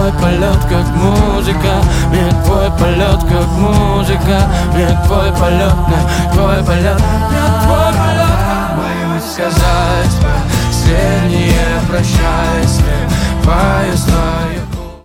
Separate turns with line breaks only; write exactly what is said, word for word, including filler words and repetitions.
твой полет как музыка, мир твой полет как музыка, мир твой полет, мир твой полет, мир твой полет. Боюсь сказать последнее прощай, поезд твой.